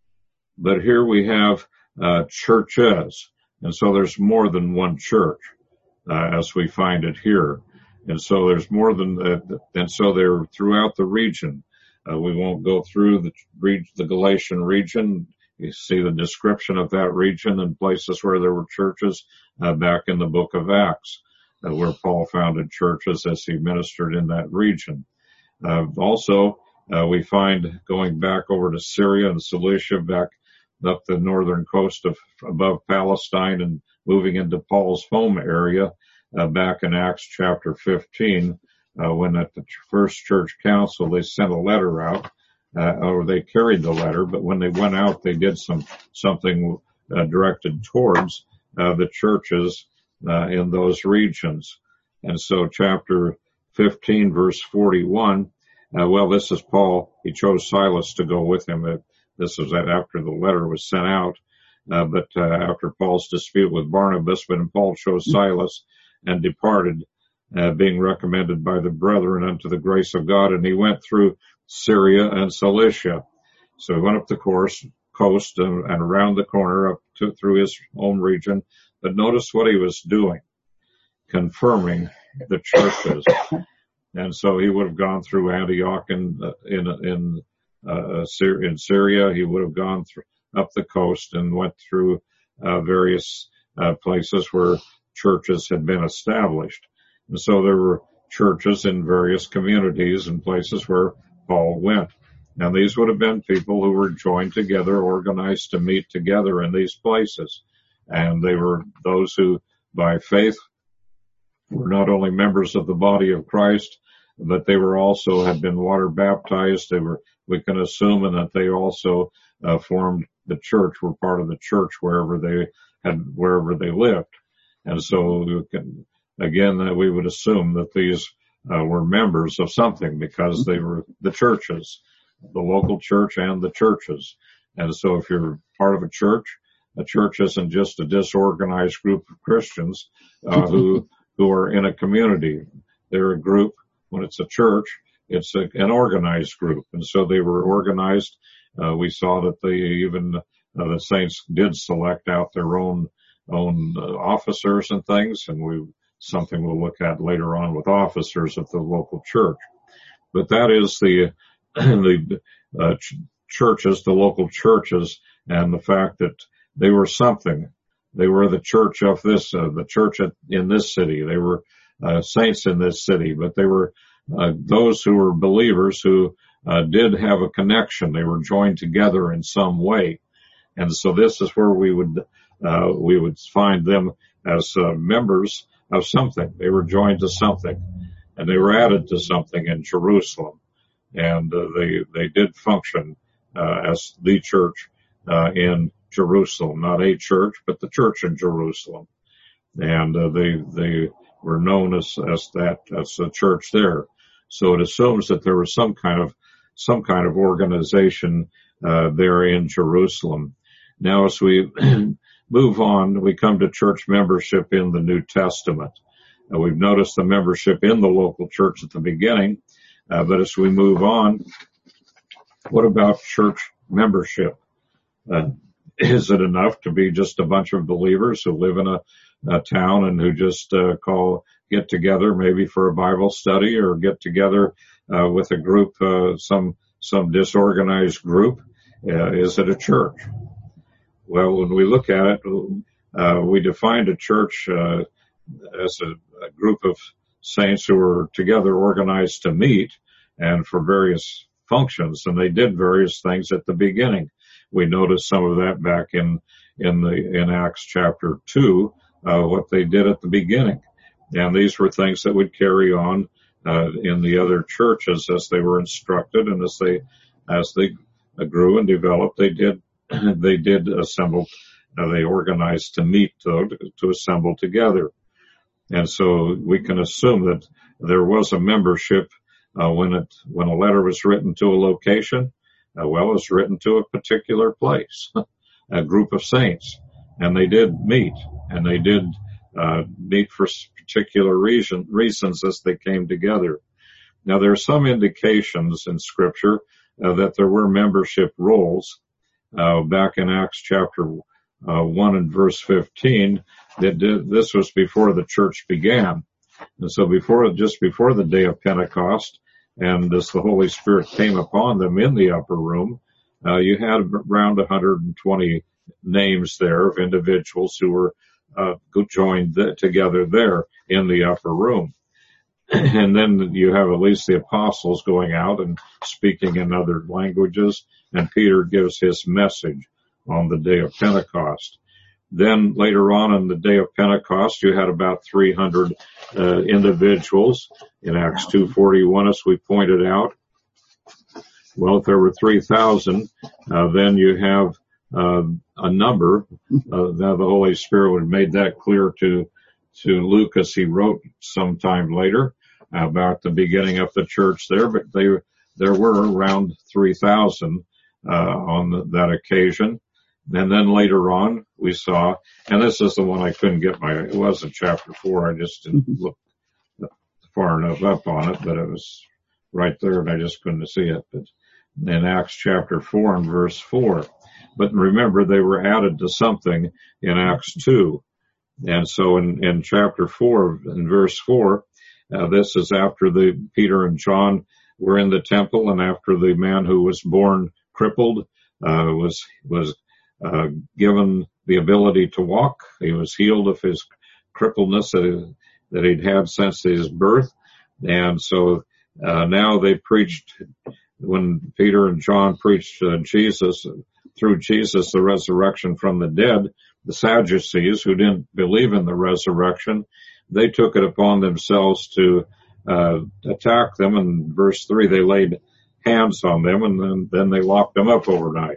But here we have uh, churches. And so there's more than one church, uh, as we find it here. And so there's more than that. And so they're throughout the region. Uh, we won't go through the, the Galatian region. You see the description of that region and places where there were churches uh, back in the book of Acts, uh, where Paul founded churches as he ministered in that region. Uh, also, uh, we find going back over to Syria and Cilicia, back up the northern coast of above Palestine and moving into Paul's home area, uh, back in Acts chapter fifteen, uh, when at the first church council they sent a letter out, uh, or they carried the letter, but when they went out they did some, something, uh, directed towards, uh, the churches, uh, in those regions. And so chapter fifteen verse forty-one, uh, well, this is Paul. He chose Silas to go with him. Uh, this was after the letter was sent out. Uh, but, uh, after Paul's dispute with Barnabas, when Paul chose Silas and departed, uh, being recommended by the brethren unto the grace of God, and he went through Syria and Cilicia. So he went up the course, coast and, and around the corner up to, through his home region. But notice what he was doing, confirming the churches. And so he would have gone through Antioch in, in, in, uh, in Syria. He would have gone through, up the coast and went through, uh, various, uh, places where churches had been established. And so there were churches in various communities and places where Paul went. Now these would have been people who were joined together, organized to meet together in these places. And they were those who, by faith, were not only members of the body of Christ, but they were also had been water baptized. They were, we can assume, and that they also uh, formed the church, were part of the church wherever they had, wherever they lived. And so we can, again, that we would assume that these uh, were members of something because they were the churches, the local church and the churches. And so if you're part of a church, a church isn't just a disorganized group of Christians uh, who who are in a community. They're a group. When it's a church, it's a, an organized group. And so they were organized. Uh, we saw that they even uh, the saints did select out their own own uh, officers and things, and we something we'll look at later on with officers at the local church. But that is the the uh, ch- churches, the local churches, and the fact that they were something. They were the church of this, uh, the church at, in this city. They were uh, saints in this city, but they were uh, those who were believers who uh, did have a connection. They were joined together in some way, and so this is where we would uh, we would find them as uh, members of something. They were joined to something, and they were added to something in Jerusalem, and uh, they they did function uh, as the church uh, in Jerusalem, not a church, but the church in Jerusalem. And uh, they they were known as as that as a church there. So it assumes that there was some kind of some kind of organization uh, there in Jerusalem. Now, as we move on, we come to church membership in the New Testament. Uh, we've noticed the membership in the local church at the beginning, uh, but as we move on, what about church membership? Uh, Is it enough to be just a bunch of believers who live in a, a town and who just uh, call, get together maybe for a Bible study or get together uh, with a group, uh, some some disorganized group, Uh, is it a church? Well, when we look at it, uh, we defined a church uh, as a, a group of saints who were together organized to meet and for various functions, and they did various things at the beginning. We noticed some of that back in in the in Acts chapter two, uh, what they did at the beginning, and these were things that would carry on uh, in the other churches as they were instructed, and as they as they grew and developed, they did they did assemble, uh, they organized to meet to, to assemble together, and so we can assume that there was a membership uh, when it when a letter was written to a location. Uh, well, it was written to a particular place, a group of saints, and they did meet, and they did uh, meet for particular reason, reasons as they came together. Now, there are some indications in Scripture uh, that there were membership roles. Uh, back in Acts chapter uh, one and verse fifteen, that did, this was before the church began. And so before, just before the day of Pentecost, and as the Holy Spirit came upon them in the upper room, uh, you had around one hundred twenty names there of individuals who were uh, joined th- together there in the upper room. And then you have at least the apostles going out and speaking in other languages, and Peter gives his message on the day of Pentecost. Then later on in the day of Pentecost, you had about three hundred uh, individuals in Acts two forty-one, as we pointed out. Well, if there were three thousand, uh, then you have uh, a number. Uh, now the Holy Spirit would have made that clear to to Luke as he wrote sometime later about the beginning of the church there, but they there were around three thousand uh, on the, that occasion. And then later on, we saw, and this is the one I couldn't get my, it wasn't chapter four, I just didn't look far enough up on it, but it was right there and I just couldn't see it. But in Acts chapter four and verse four. But remember, they were added to something in Acts two. And so in, in chapter four, in verse four, uh, this is after the Peter and John were in the temple, and after the man who was born crippled uh, was was uh, given the ability to walk. He was healed of his crippledness that, that he'd had since his birth. And so uh, now they preached, when Peter and John preached uh, Jesus, through Jesus, the resurrection from the dead, the Sadducees, who didn't believe in the resurrection, they took it upon themselves to uh, attack them. In verse three, they laid hands on them, and then, then they locked them up overnight.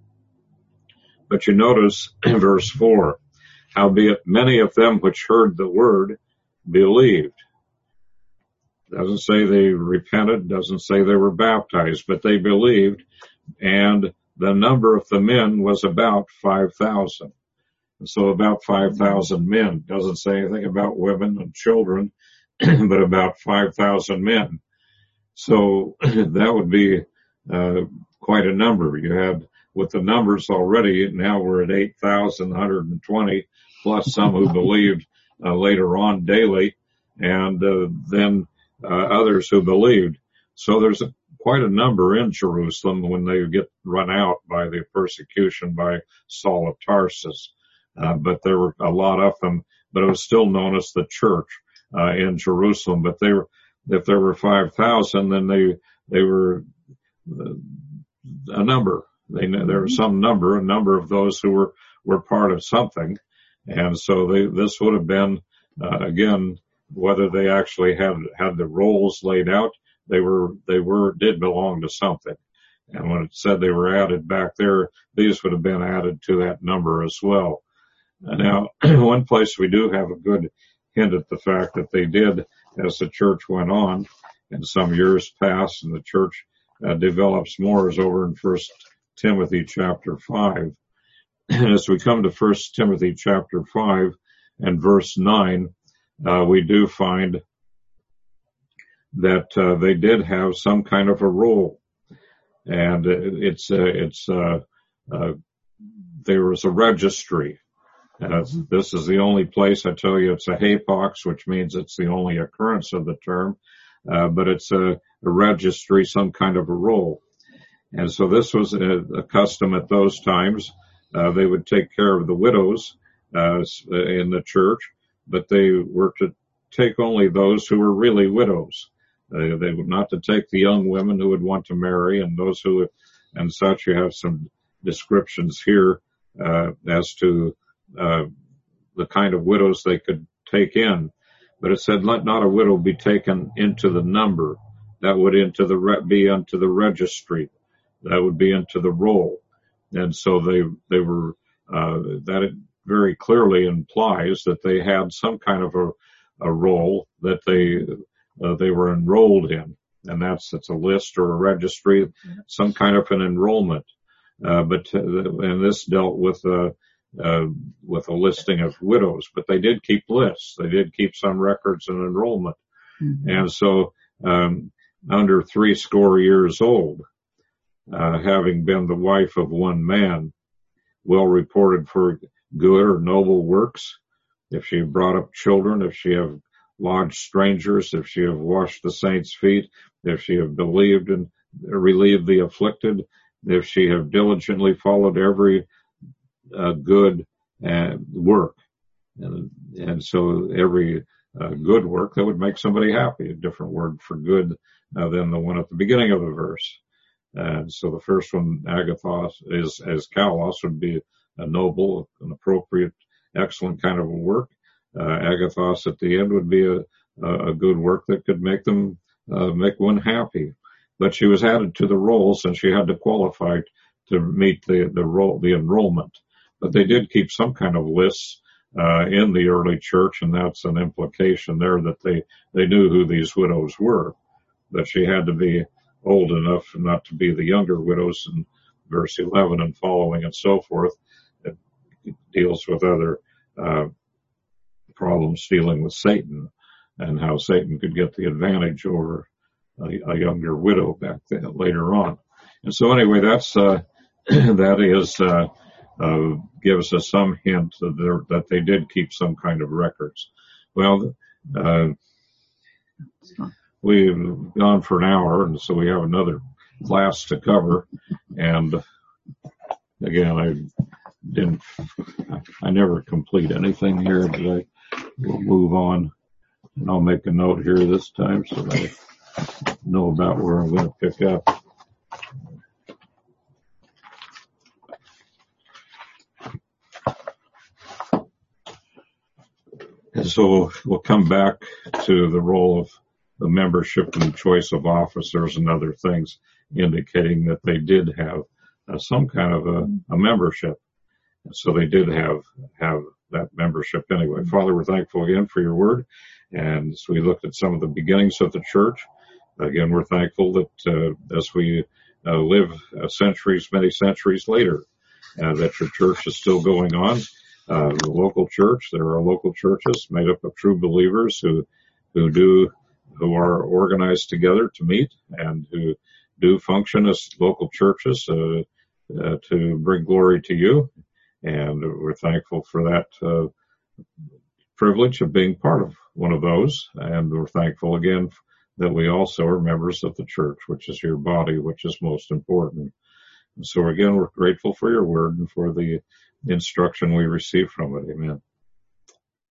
But you notice in verse four, howbeit many of them which heard the word believed. Doesn't say they repented, doesn't say they were baptized, but they believed, and the number of the men was about five thousand. So about five thousand men. Doesn't say anything about women and children, but about five thousand men. So that would be uh, quite a number. You had, with the numbers already, now we're at eight thousand one hundred twenty, plus some who believed uh, later on daily, and uh, then uh, others who believed. So there's a, quite a number in Jerusalem when they get run out by the persecution by Saul of Tarsus. Uh, but there were a lot of them, but it was still known as the church uh, in Jerusalem. But they were, if there were five thousand, then they they were uh, a number. They there was some number, a number of those who were were part of something, and so they this would have been uh, again, whether they actually had had the roles laid out, they were they were did belong to something. And when it said they were added back there, these would have been added to that number as well. Now, one place we do have a good hint at the fact that they did, as the church went on, and some years passed, and the church uh, develops more, is over in First Timothy chapter five. And as we come to First Timothy chapter five and verse nine, uh, we do find that uh, they did have some kind of a role, and it's uh, it's uh, uh, there was a registry. Uh, this is the only place, I tell you, it's a hapax, which means it's the only occurrence of the term, uh, but it's a, a registry, some kind of a roll. And so this was a, a custom at those times. Uh, they would take care of the widows uh, in the church, but they were to take only those who were really widows. Uh, they were not to take the young women who would want to marry, and those who would, and such. You have some descriptions here uh, as to uh, the kind of widows they could take in. But it said, let not a widow be taken into the number. That would into the re- be unto the registry. That would be into the roll. And so they they were uh, that it very clearly implies that they had some kind of a, a roll that they uh, they were enrolled in, and that's it's a list or a registry, some kind of an enrollment. Uh, but uh, and this dealt with uh, uh, with a listing of widows, but they did keep lists. They did keep some records and enrollment, mm-hmm. and so um, under three score years old. Uh, having been the wife of one man, well reported for good or noble works, if she have brought up children, if she have lodged strangers, if she have washed the saints' feet, if she have believed and relieved the afflicted, if she have diligently followed every uh, good uh, work. And, and so every uh, good work that would make somebody happy, a different word for good uh, than the one at the beginning of the verse. And so the first one, agathos, is as kalos, would be a noble, an appropriate, excellent kind of a work. Uh, agathos at the end would be a, a good work that could make them, uh, make one happy. But she was added to the rolls and she had to qualify to meet the, the roll, the enrollment. But they did keep some kind of lists, uh, in the early church, and that's an implication there that they, they knew who these widows were. But she had to be old enough not to be the younger widows in verse eleven and following and so forth. It deals with other uh, problems dealing with Satan and how Satan could get the advantage over a, a younger widow back then, later on. And so anyway, that's uh, that is uh, uh, gives us some hint that, that they did keep some kind of records. Well, uh, we've gone for an hour, and so we have another class to cover. And again, I didn't, I never complete anything here, but I will move on. And I'll make a note here this time so that I know about where I'm going to pick up. And so we'll, we'll come back to the role of the membership and choice of officers and other things, indicating that they did have uh, some kind of a, a membership. And so they did have have that membership anyway. Father, we're thankful again for your word. And as we looked at some of the beginnings of the church, again, we're thankful that uh, as we uh, live uh, centuries, many centuries later, uh, that your church is still going on. Uh, the local church, there are local churches made up of true believers who who do who are organized together to meet and who do function as local churches uh, uh, to bring glory to you. And we're thankful for that uh, privilege of being part of one of those. And we're thankful again that we also are members of the church, which is your body, which is most important. And so again, we're grateful for your word and for the instruction we receive from it. Amen.